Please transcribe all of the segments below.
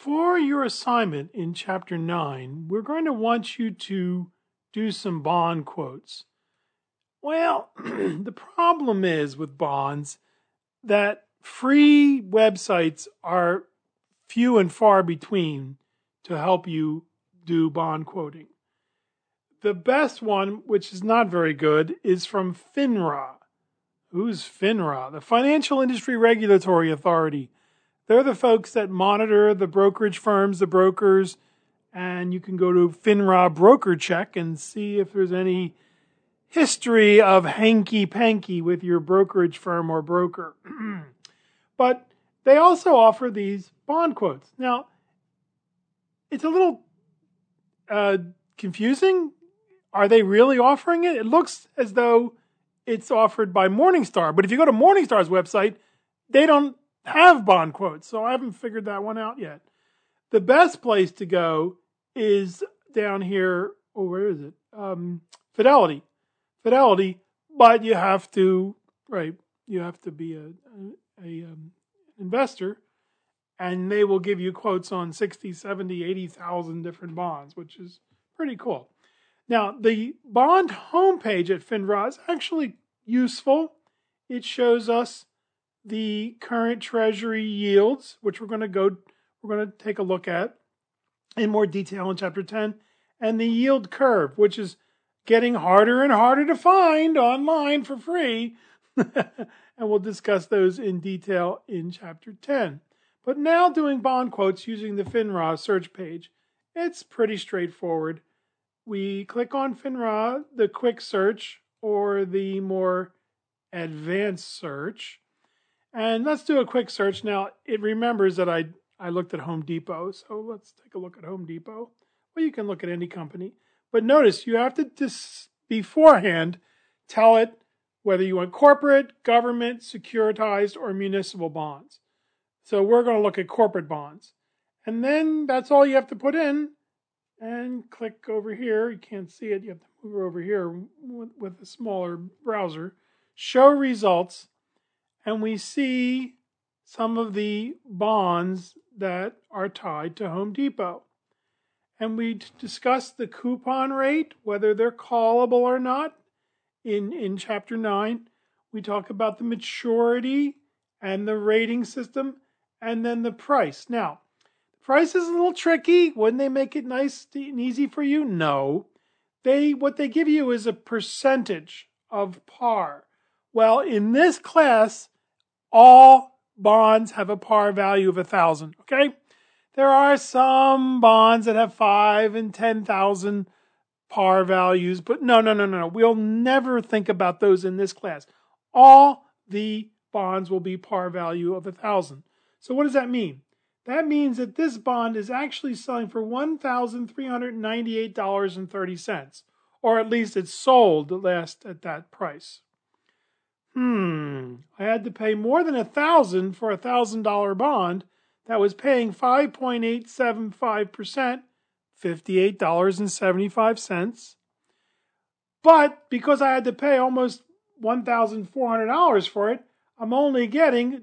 For your assignment in Chapter 9, we're going to want you to do some bond quotes. Well, the problem is with bonds that free websites are few and far between to help you do bond quoting. The best one, which is not very good, is from FINRA. Who's FINRA? The Financial Industry Regulatory Authority. They're the folks that monitor the brokerage firms, the brokers, and you can go to FINRA Broker Check and see if there's any history of hanky-panky with your brokerage firm or broker. But they also offer these bond quotes. Now, it's a little confusing. Are they really offering it? It looks as though it's offered by Morningstar. But if you go to Morningstar's website, they don't have bond quotes. So I haven't figured that one out yet. The best place to go is down here. Oh, where is it? Fidelity. But you have to be an investor, and they will give you quotes on 60, 70, 80,000 different bonds, which is pretty cool. Now, the bond homepage at FINRA is actually useful. It shows us the current Treasury yields, which we're going to take a look at in more detail in Chapter 10, and the yield curve, which is getting harder and harder to find online for free. And we'll discuss those in detail in Chapter 10. But now doing bond quotes using the FINRA search page, it's pretty straightforward. We click on FINRA, the quick search, or the more advanced search. And let's do a quick search. Now, it remembers that I looked at Home Depot, so let's take a look at Home Depot. Well, you can look at any company. But notice, you have to beforehand tell it whether you want corporate, government, securitized, or municipal bonds. So we're going to look at corporate bonds. And then that's all you have to put in. And click over here. You can't see it. You have to move over here with a smaller browser. Show results. And we see some of the bonds that are tied to Home Depot. And we discuss the coupon rate, whether they're callable or not. In Chapter 9, we talk about the maturity and the rating system, and then the price. Now, the price is a little tricky. Wouldn't they make it nice and easy for you? No. What they give you is a percentage of par. Well, in this class, all bonds have a par value of 1,000, okay? There are some bonds that have 5 and 10,000 par values, but no. We'll never think about those in this class. All the bonds will be par value of 1,000. So what does that mean? That means that this bond is actually selling for $1,398.30, or at least it's sold last at that price. I had to pay more than $1,000 for a $1,000 bond that was paying 5.875%, $58.75. But because I had to pay almost $1,400 for it, I'm only getting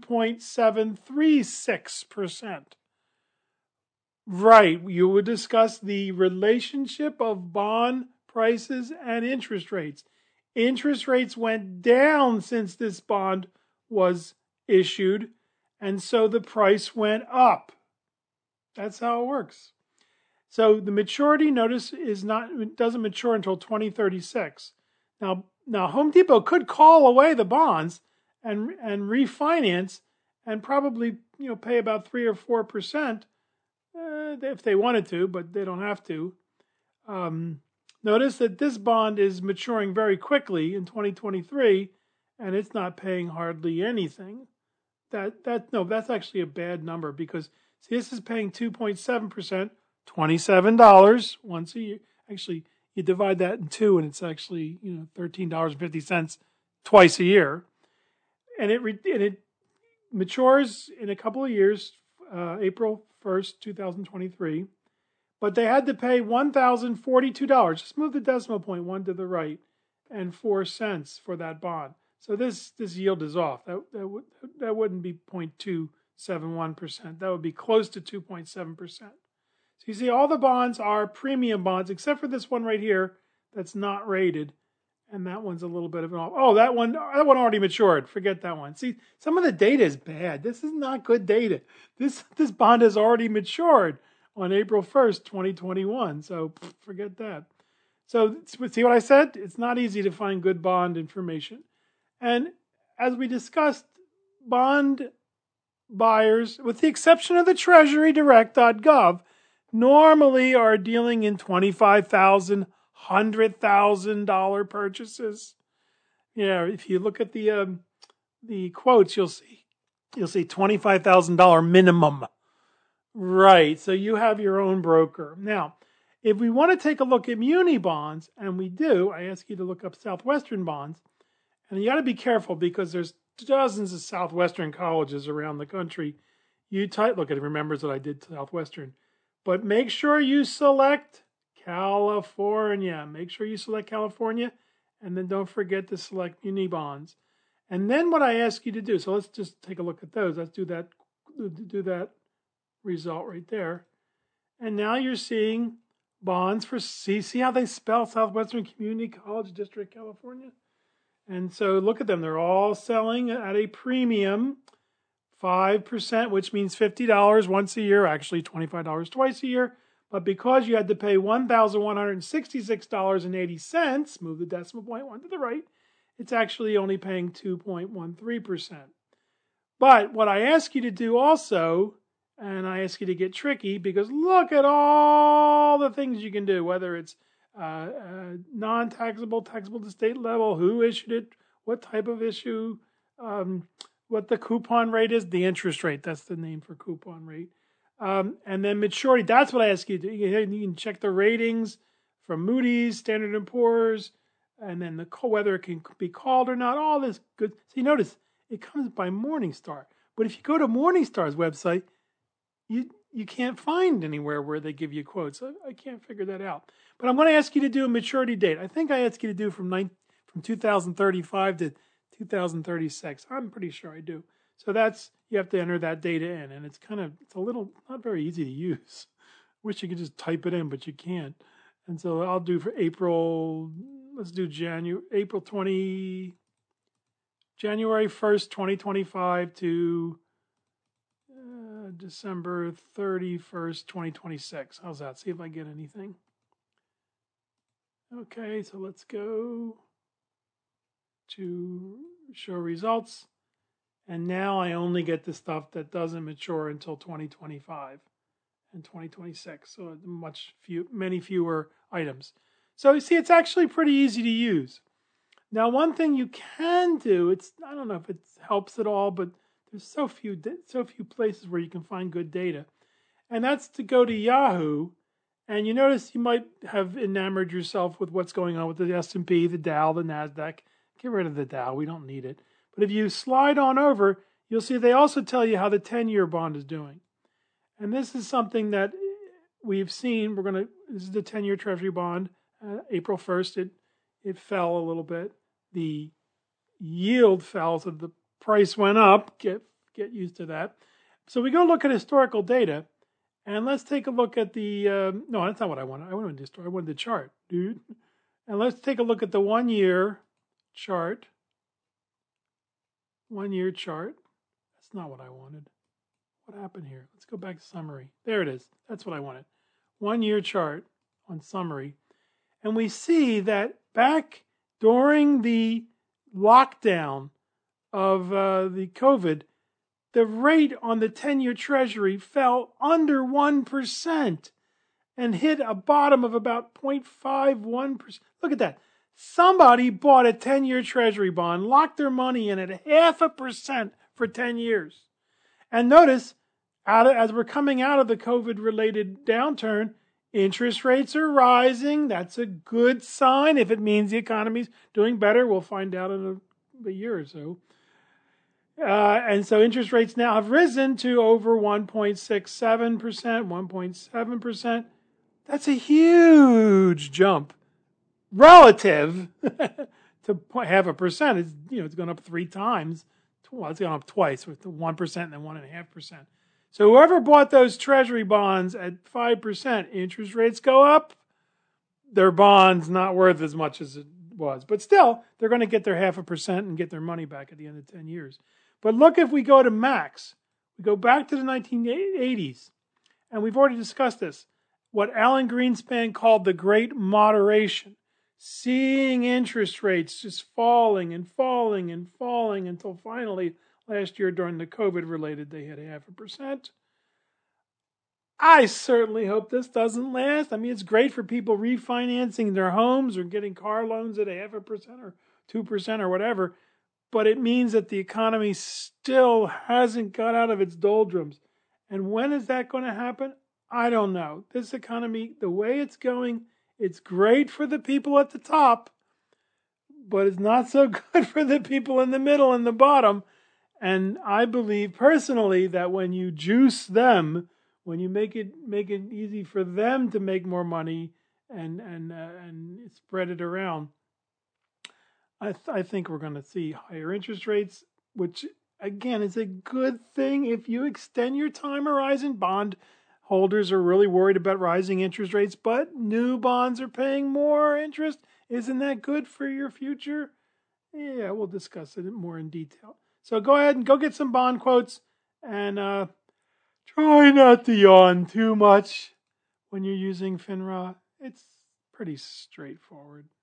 2.736%. Right, you would discuss the relationship of bond prices and interest rates. Interest rates went down since this bond was issued, and so the price went up. That's how it works. So the maturity, notice, doesn't mature until 2036. Now Home Depot could call away the bonds and refinance and probably pay about 3 or 4% if they wanted to, but they don't have to. Notice that this bond is maturing very quickly in 2023, and it's not paying hardly anything. That's actually a bad number because see, this is paying 2.7%, $27 once a year. Actually, you divide that in two, and it's actually $13.50 twice a year, and it matures in a couple of years, April 1st, 2023. But they had to pay $1,042. Just move the decimal point one to the right, and 4 cents for that bond. So this yield is off. That wouldn't be 0.2 2.71%. That would be close to 2.7%. So you see all the bonds are premium bonds, except for this one right here that's not rated. And that one's a little bit of an off. Oh, that one already matured. Forget that one. See, some of the data is bad. This is not good data. This bond has already matured on April 1st, 2021. So forget that. So see what I said? It's not easy to find good bond information. And as we discussed, bond buyers, with the exception of the treasurydirect.gov, normally are dealing in $25,000, $100,000 purchases. Yeah, if you look at the quotes, you'll see $25,000 minimum. Right. So you have your own broker. Now, if we want to take a look at muni bonds, and we do, I ask you to look up Southwestern bonds, and you got to be careful because there's dozens of Southwestern colleges around the country. Look at it, remembers that I did Southwestern, but make sure you select California. Make sure you select California, and then don't forget to select muni bonds. And then what I ask you to do, so let's just take a look at those. Let's do that result right there. And now you're seeing bonds for, see how they spell Southwestern Community College District, California? And so look at them. They're all selling at a premium, 5%, which means $50 once a year, actually $25 twice a year. But because you had to pay $1,166.80, move the decimal point one to the right, it's actually only paying 2.13%. But what I ask you to do also, and I ask you to get tricky, because look at all the things you can do, whether it's non-taxable, taxable to state level, who issued it, what type of issue, what the coupon rate is, the interest rate, that's the name for coupon rate. And then maturity, that's what I ask you to do. You can check the ratings from Moody's, Standard & Poor's, and then whether it can be called or not, all this good. So you notice, it comes by Morningstar. But if you go to Morningstar's website, you can't find anywhere where they give you quotes. I can't figure that out. But I'm going to ask you to do a maturity date. I think I asked you to do from 2035 to 2036. I'm pretty sure I do. So you have to enter that data in, and it's a little not very easy to use. Wish you could just type it in, but you can't. And so I'll do for April. Let's do January 1st, 2025 to December 31st, 2026. How's that? See if I get anything. Okay, so let's go to show results. And now I only get the stuff that doesn't mature until 2025 and 2026. So many fewer items. So you see, it's actually pretty easy to use. Now, one thing you can do, I don't know if it helps at all, but there's so few places where you can find good data. And that's to go to Yahoo, and you notice you might have enamored yourself with what's going on with the S&P, the Dow, the NASDAQ. Get rid of the Dow, we don't need it. But if you slide on over, you'll see they also tell you how the 10-year bond is doing. And this is something that we've seen. This is the 10-year Treasury bond. April 1st, it fell a little bit. The yield fell, so the price went up. Get used to that. So we go look at historical data, and let's take a look at the. No, that's not what I wanted. I wanted the chart, dude. And let's take a look at the 1 year chart. 1 year chart. That's not what I wanted. What happened here? Let's go back to summary. There it is. That's what I wanted. 1 year chart on summary. And we see that back during the lockdown of the COVID, the rate on the 10-year Treasury fell under 1% and hit a bottom of about 0.51%. Look at that. Somebody bought a 10-year Treasury bond, locked their money in at 0.5% for 10 years. And notice, as we're coming out of the COVID-related downturn, interest rates are rising. That's a good sign. If it means the economy's doing better, we'll find out in a year or so. And so interest rates now have risen to over 1.67%, 1.7%. That's a huge jump relative to 0.5%. It's gone up 3 times, well, it's gone up twice with the 1% and then 1.5%. So whoever bought those treasury bonds at 5%, interest rates go up, their bond's not worth as much as it was. But still, they're going to get their 0.5% and get their money back at the end of 10 years. But look, if we go to Max, we go back to the 1980s, and we've already discussed this, what Alan Greenspan called the Great Moderation, seeing interest rates just falling and falling and falling until finally last year during the COVID-related, they hit 0.5%. I certainly hope this doesn't last. I mean, it's great for people refinancing their homes or getting car loans at 0.5% or 2% or whatever, but it means that the economy still hasn't got out of its doldrums. And when is that going to happen? I don't know. This economy, the way it's going, it's great for the people at the top, but it's not so good for the people in the middle and the bottom. And I believe personally that when you juice them, when you make it easy for them to make more money and spread it around, I think we're going to see higher interest rates, which again is a good thing if you extend your time horizon. Bond holders are really worried about rising interest rates, but new bonds are paying more interest. Isn't that good for your future? Yeah, we'll discuss it more in detail. So go ahead and go get some bond quotes and try not to yawn too much when you're using FINRA. It's pretty straightforward.